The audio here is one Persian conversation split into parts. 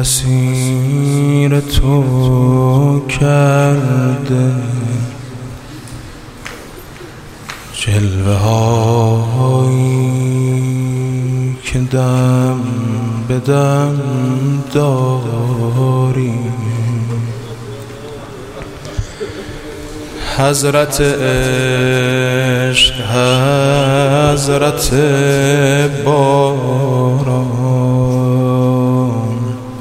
اسیر تو کرده، جلوه هایی که دم به دم داری. حضرت عشق، حضرت باران،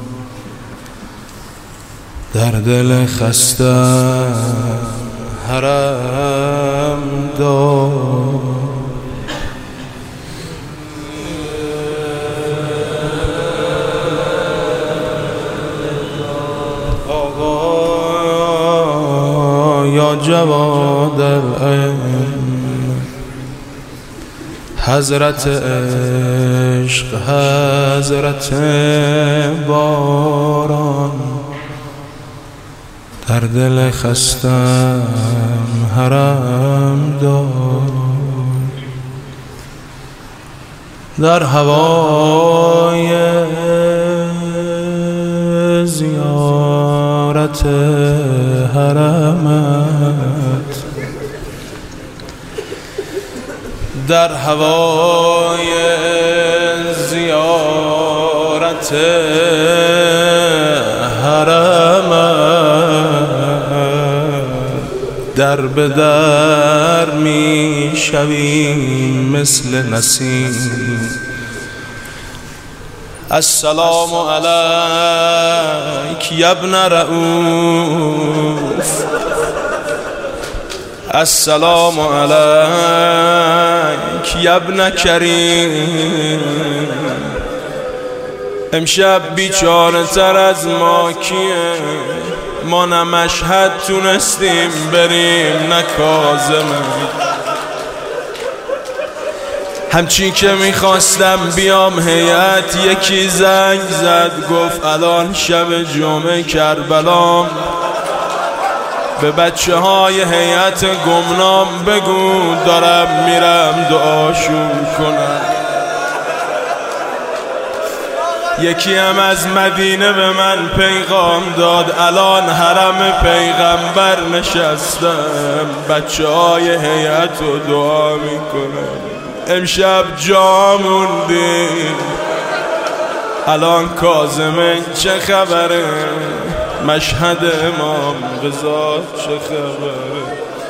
در دل خستم حرم دار. یا جواد العلم، حضرت عشق، حضرت باران، در دل خستم حرم دار. در هوای زیارت حرمت، در هوای زیارت حرمت، در به در می شویم مثل نسیم. السلام علیک یا ابن رؤوف، السلام علیک یا ابن کریم. امشب بیچاره تر از ما کیه؟ ما نه مشهد تونستیم بریم نه کاظمه. همچی که میخواستم بیام هیئت، یکی زنگ زد گفت الان شب جمعه کربلام، به بچه های هیئت گمنام بگو دارم میرم دعاشون کنم. یکی هم از مدینه به من پیغام داد الان حرم پیغمبر نشستم، بچه های هیئت رو دعا میکنم. امشب جا موندیم، الان کاظمه چه خبره؟ مشهد امام رضا چه خبره؟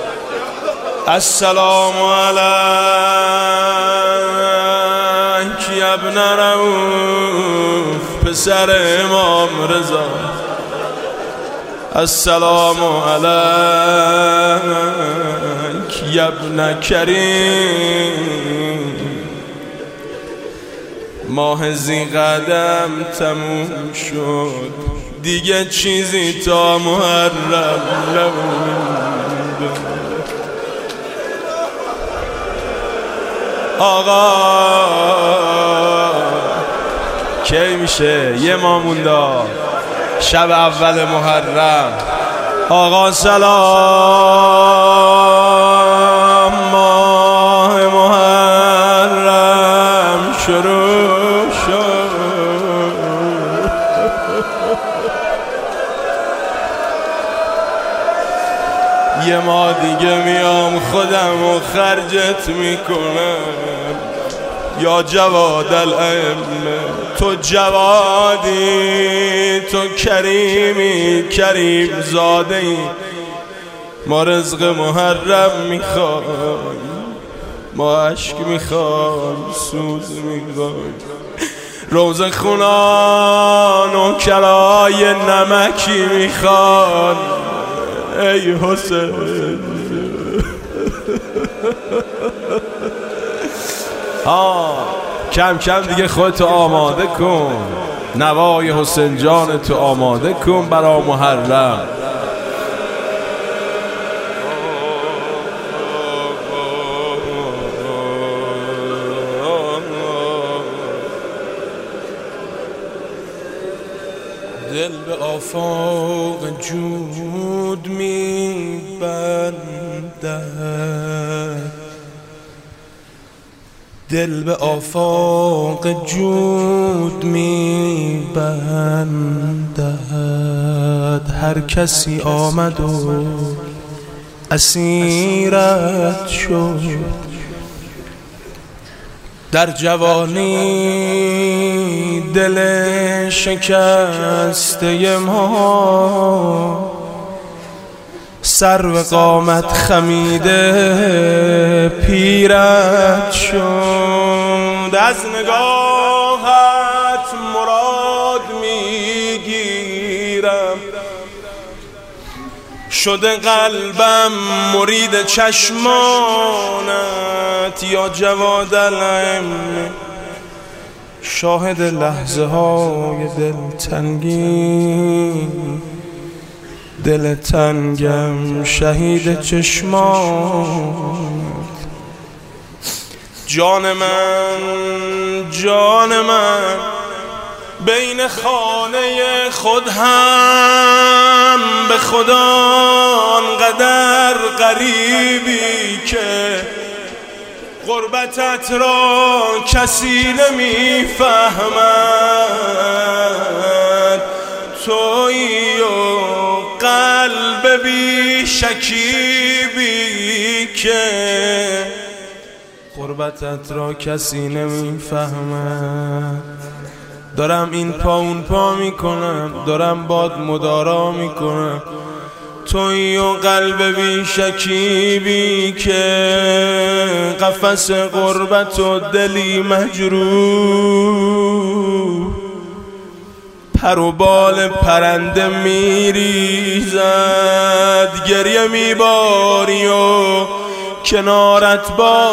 السلام علیک یا ابن رؤوف، پسر امام رضا. السلام علیک یا ابن کریم. ماه ذی‌قعدم تموم شد، دیگه چیزی تا محرم نمونده. آقا کی میشه؟ یه ماه مونده شب اول محرم. آقا سلام، ماه محرم شروع شد. یه ماه دیگه میام خودم و خرجت میکنم. یا جواد الائمه، تو جوادی، تو کریمی، کریم زاده ای. ما رزق محرم میخوایم، ما عشق میخوایم، سوز میخوایم. روزه خونان و کرای نمکی میخوان. ای حسین کم کم دیگه خودتو آماده کن، نوای حسین جان تو آماده کن برا محرم. دل به آفاق جود می‌بندد، دل به آفاق جود می بندد، هر کسی آمد و اسیرت شد. در جوانی دل شکسته ما، سرو قامت خمیده پیرت شد. از نگاهت مراد میگیرم، شده قلبم مرید چشمانت. یا جواد العلم شاهد لحظه های دلتنگی، دل تنگم شهید چشمات. جان من جان من بین خانه خود هم به خدا انقدر غریبی که غربتت را کسی نمیفهمد. تویی و قلب بی شکیبی که غربتت را کسی نمیفهمد. دارم این پا اون پا میکنم، دارم باد مدارا میکنم. تویی و قلب بی شکیبی که قفس غربت و دلی مجروح، پر و بال پرنده میریزد. گریه میباری و کنارت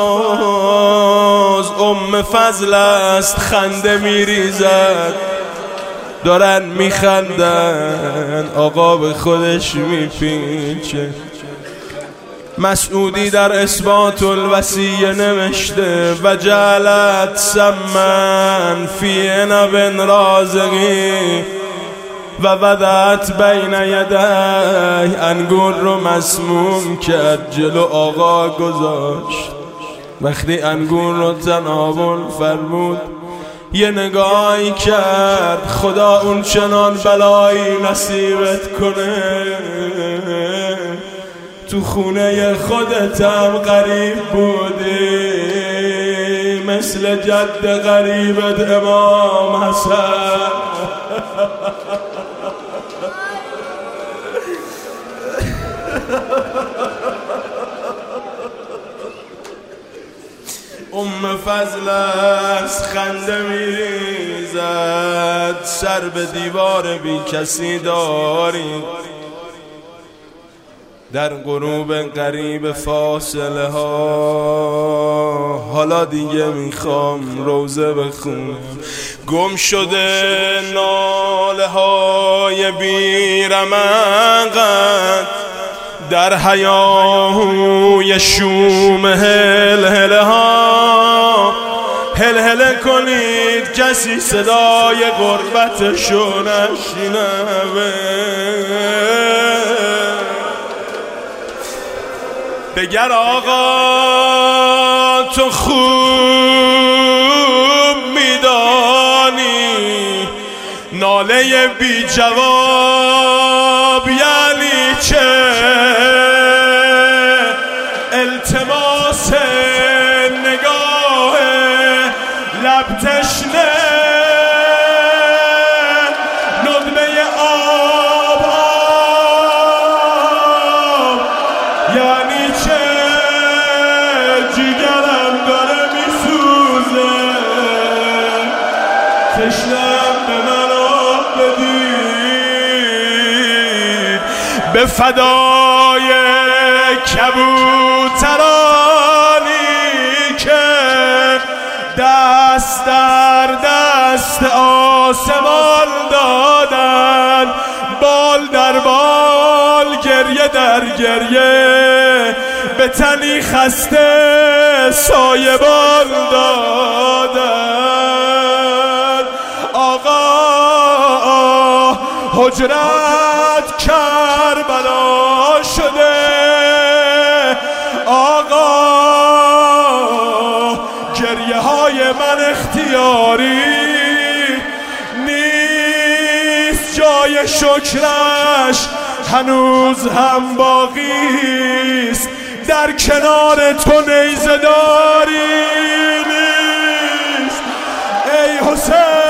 باز فضل است خنده میریزد. دارن میخندن آقا به خودش میپیچه. مسعودی در اثبات الوصیه نوشته و جعلت سمن فی عنب رازقی و وضعت بین یدی، انگور رو مسموم کرد جلو آقا گذاشت. وقتی انگور رو تناول فرمود یه نگاهی کرد، خدا اون چنان بلایی نصیبت کنه تو خونه خودتم غریب بودی، مثل جد غریبت امام حسن. فضل است خنده میریزد. سر به دیوار بی کسی داری، در غروب قریب فاصله ها. حالا دیگه میخوام روزه بخونم. گم شده ناله های بیرمقت در هیاهوی شوم هلهله ها. هلهله کنید کسی صدای غربتشو نشنوه. بگر آقا تو خوب میدانی ناله بی جواب یعنی چه. التماس نگاه لب تشنه، ندبه آب یعنی چه. جیگرم داره میسوزه، تشنم به من آب بدید. به فدای کبوترانی که دست در دست آسمان دادن، بال در بال گریه در گریه، به تنی خسته سایبان دادن. آقا حجرت کربلا شده، آقا گریه ها صدای شکرش هنوز هم باقیست. در کنار تو نیزه داری نیست ای حسین.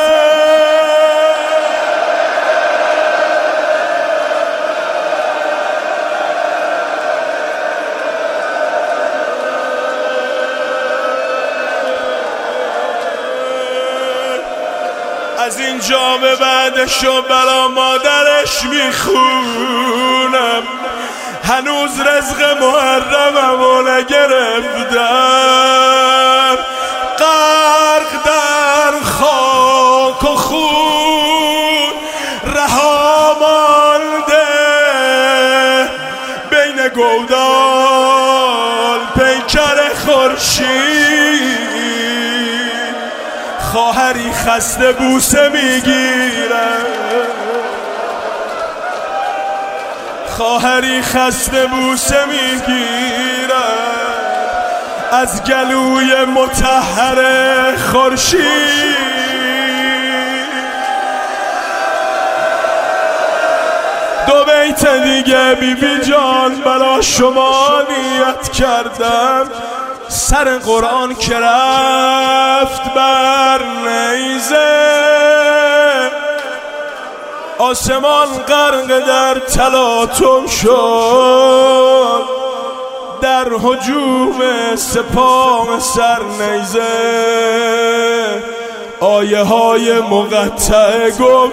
از اینجا به بعدشو برا مادرش میخونم. هنوز رزق محرمم و نگرفتم. غرق در خاک و خون رها مانده بین گودال پیکر خورشید. خواهری خسته بوسه میگیره، خواهری خسته بوسه میگیره از گلوی مطهر خورشید. دو بیت دیگه بیبی جان برا شما نیت کردم. سر قرآن که رفت بر نیزه، آسمان غرق در تلاطم شد در هجوم سپاه سر نیزه. آیه های مقطع گم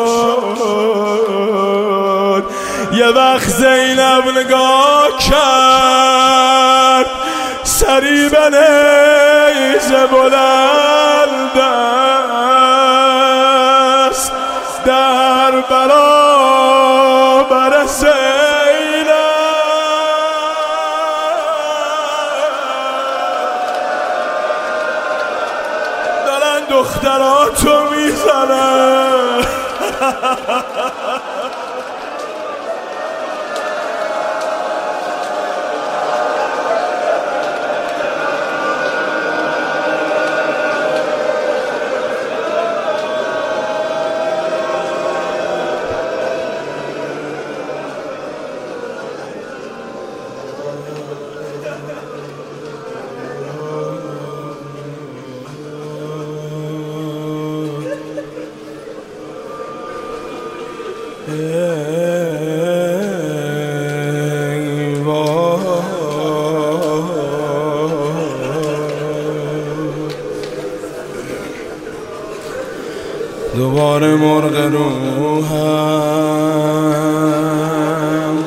شد. یه وقت زینب نگاه کرد سری به نیزه بلند است در برابر زینب. دارن دختراتو میزنن. دوباره مرغ روحم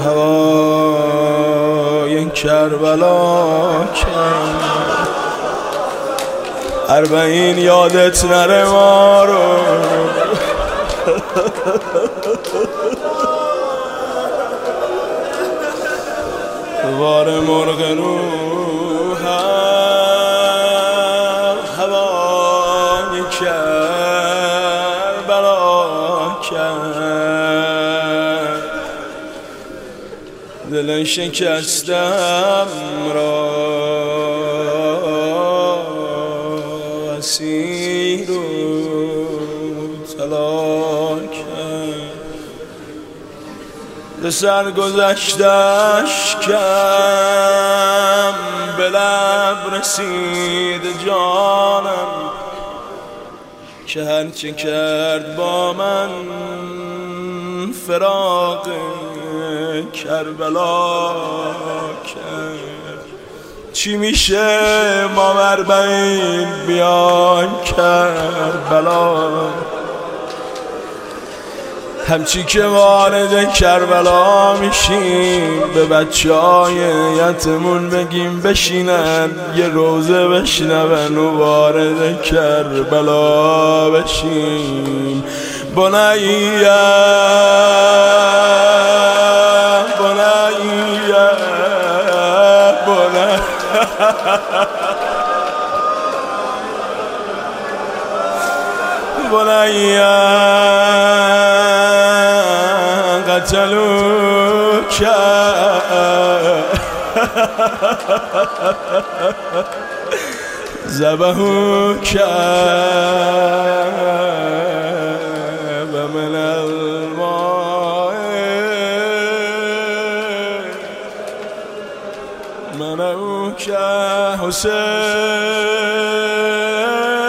هوای کربلا کرد. 40 یادت نره ما رو. دوباره مرغ روحم هوای کربلا کرد. دل شکستم را اسیر و طلا کرد. ز سرگذشتش کم به لب رسید جانم که هرچه کرد با من فراق کربلا کرد. چی میشه ما مربعین بیان کربلا، همچی که وارد کربلا میشیم به بچه‌های یتمون بگیم بشینن یه روزه بشنون و وارد کربلا بشیم. بنیه بنیه بنیه بنیه قتلوك ذبحوك ومن فداك حسین.